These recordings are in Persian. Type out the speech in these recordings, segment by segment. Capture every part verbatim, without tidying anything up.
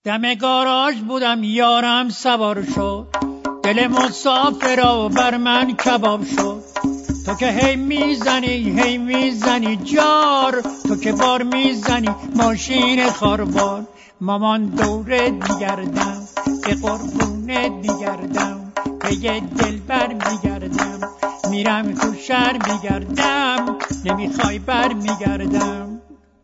دم گاراژ بودم یارم سوار شد، دل مسافرا بر من کباب شد. تو که هی میزنی هی میزنی جار، تو که بار میزنی ماشین خاربار. مامان دوره میگردم به قربونه میگردم، به یه دلبر میگردم، میرم تو شهر میگردم، نمیخوای بر میگردم.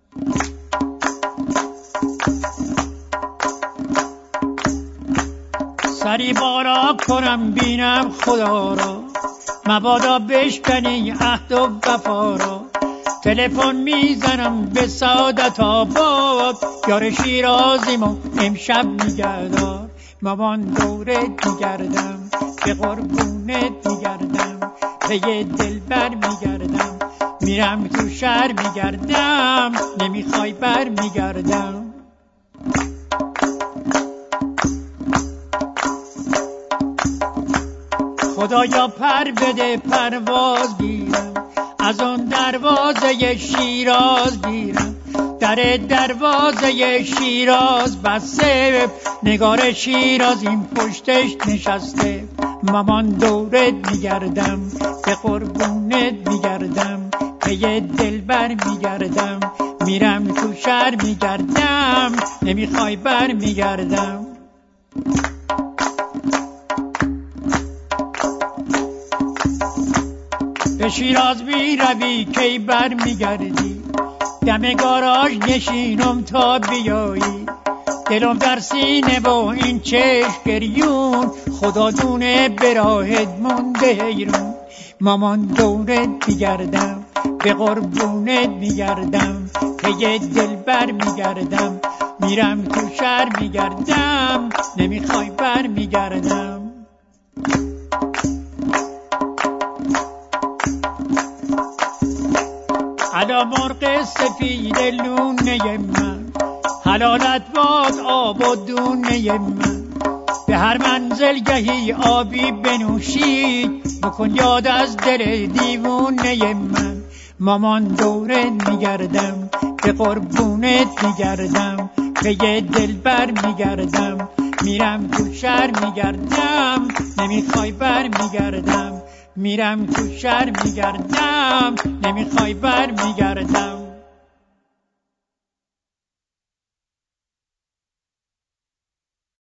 سری بالا کنم بینم خدا را، مبادا بشکنی عهد و وفا را. تلفن میزنم به سعادت آباد، یار شیرازیمو امشب میگردار. مامان دوره میگردم به قربونت میگردم، به یه دلبر میگردم، میرم تو شهر میگردم، نمیخوای بر میگردم. خدایا پر بده پرواز گیرم، از اون دروازه شیراز گیرم. در دروازه شیراز بسته، نگار شیراز این پشتش نشسته. مامان دورت میگردم به قربونت میگردم، به یه دلبر میگردم، میرم تو شهر میگردم، نمیخوای بر میگردم. به شیراز میروی کی بر میگردی، دم گاراژ نشینم تا بیایی. دلم در سینه و این چشم گریون، خدا دونه به راهت مونده حیرون. مامان دورت میگردم به قربونت میگردم، به یه دلبر میگردم، میرم تو شهر میگردم، نمیخوای بر میگردم. علا مرغ سفید لونه من، حلالت باد آب و دونه من. به هر منزلگهی آبی بنوشید، بکن یاد از دل دیوونه من. مامان دورت میگردم به قربونت میگردم، به یه دلبر میگردم، میرم تو شهر میگردم، نمیخوای بر میگردم. میرم تو شهر میگردم، نمیخوای بر میگردم.